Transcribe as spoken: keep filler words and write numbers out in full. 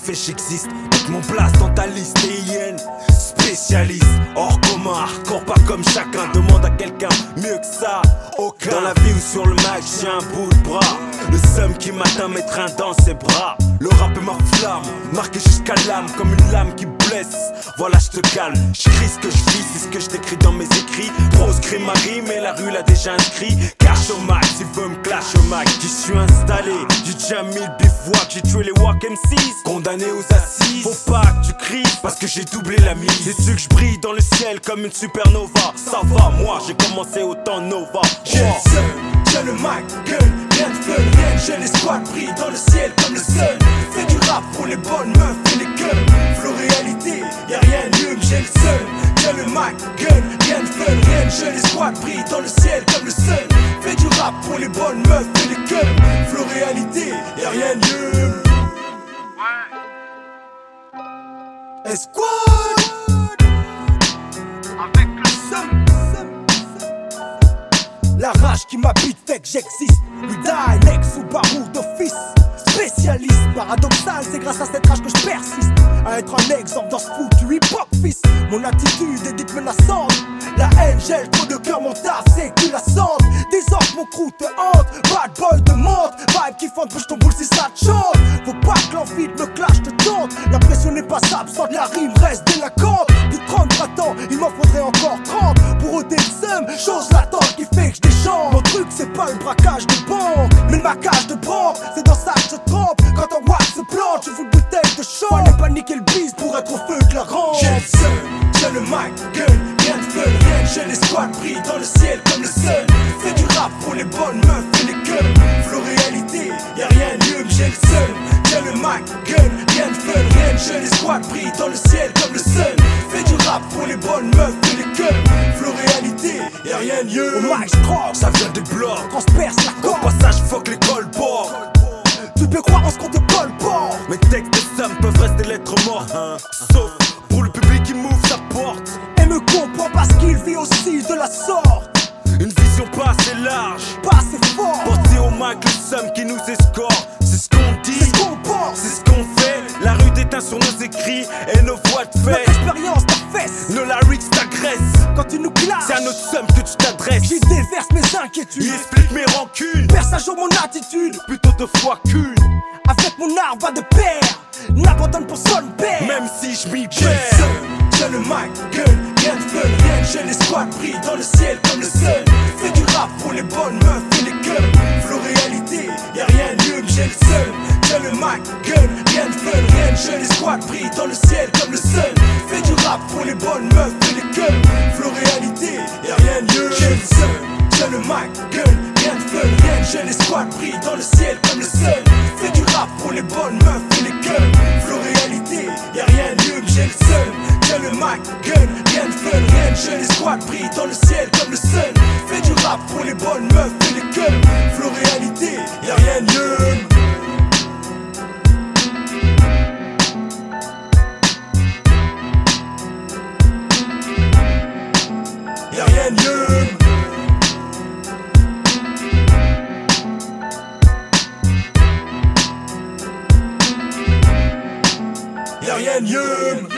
fait j'existe. Toute mon place dans ta liste et hyène. Spécialiste, hors commun, hardcore pas comme chacun. Demande à quelqu'un mieux que ça. Aucun. Dans la vie ou sur le mic, j'ai un bout de bras. Le seum qui m'atteint m'étreint dans ses bras. Le rap est ma flamme, marqué jusqu'à l'âme, comme une lame qui blesse. Voilà, je te calme, je crie ce que je vis, c'est ce que je décris dans mes écrits. Prose, crime, ma rime, et la rue l'a déjà inscrit. Cache au max, il veut me clash au max. J'y suis installé, du Jamil bivouac, j'ai tué les Wack M six. Condamné aux assises, faut pas que tu cries, parce que j'ai doublé la mise. J'ai su que je brille dans le ciel comme une supernova. Ça va, moi j'ai commencé au temps Nova. J'ai le seul, j'ai le mic, gueule, rien de fun, rien de j'ai les squads brillent dans le ciel comme le sun. Fais du rap pour les bonnes meufs et les gueules. Flow réalité, y'a rien de mieux que j'ai le seul. J'ai le mic, gueule, rien de fun, rien de j'ai les squads brillent dans le ciel comme le sun. Fais du rap pour les bonnes meufs et les gueules. Flow réalité, y'a rien de mieux. Esquad avec le seum. La rage qui m'habite fait que j'existe. Luda, Lex ou Barou d'office. Spécialiste, paradoxal, c'est grâce à cette rage que je persiste à être un exemple dans ce foutu hip-hop fils. Mon attitude est dite menaçante. La haine gèle trop de cœur, mon taf c'est que la cendre. Désordre, mon crew te hante. Bad boy de monte, vibe qui fente, bouge ton boule si ça te chante. Faut pas que l'envie de me clash te tente. La pression n'est pas absente, la rime reste délinquante. Plus de trente-trois ans, il m'en faudrait encore trente. Pour ôter le seum, chose latente qui fait que je déchante. Mon truc c'est pas le braquage de banque, mais le maquage de banque. C'est dans ça que je trempe, quand un wax se plante, je vous le bouteille de champ. Fallait pas niquer le bise pour être au feu de la rampe. J'ai le seum, j'ai le mic, gueule, rien de fun, rien de j'ai les squads brillent dans le ciel comme le sun. Fais du rap pour les bonnes meufs et les gueules. Flow réalité, y'a rien de mieux que j'ai le seul. J'ai le mic, gueule, rien de fun, rien de j'ai les squads brillent dans le ciel comme le sun. Fais du rap pour les bonnes meufs et les gueules. Flow réalité, y'a rien de mieux. Au mic j'croque, Ça vient des blocs, transperce la au corde. passage fuck les colports. Tu peux croire en ce qu'on te colle pas. Mes textes et sommes peuvent rester lettres mortes, sauf pour le public qui m'ouvre sa porte. Et me comprend parce qu'il vit aussi de la sorte. Une vision pas assez large, Pas assez fort, portée au mic, le somme qui nous escorte. C'est ce qu'on dit, c'est ce qu'on pense. c'est ce qu'on fait. La rue déteint sur nos écrits et nos voix de Notre fait. expérience t'affaisse. Nos lyrics t'agressent, Quand tu nous clashes, c'est à notre somme que tu t'adresses. j'y déverse mes Il inquiétudes. explique mes rancunes, Perce à jour mon attitude. plutôt deux fois qu'une. Avec mon arbre va de pair, n'abandonne pour son père. Même si je m'y J'ai le perds, seum, j'ai le mic, gueule, rien de fun, rien de j'ai les squads brillent dans le ciel comme le sun. Fais du rap pour les bonnes meufs et les gueules. Flow réalité, y'a rien de mieux que j'ai le seum. J'ai le mic, gueule, rien de fun, rien de j'ai les squads brillent dans le ciel comme le sun. Fais du rap pour les bonnes meufs et les gueules. Flow réalité, y'a rien de mieux. J'ai le seum, j'ai le mic, gueule, rien de fun, rien de j'ai les squads brillent dans le ciel comme le sun. Fais du rap pour les bonnes meufs et les gueules. Flow réalité, y'a rien de mieux que j'ai le seum. J'ai le mic, gueule, rien de fun, rien de j'ai les squads brillent dans le ciel comme le sun. Fais du rap pour les bonnes meufs et les gueules. Flow réalité, y'a rien de mieux. Y'a rien de mieux. Y'a rien de mieux.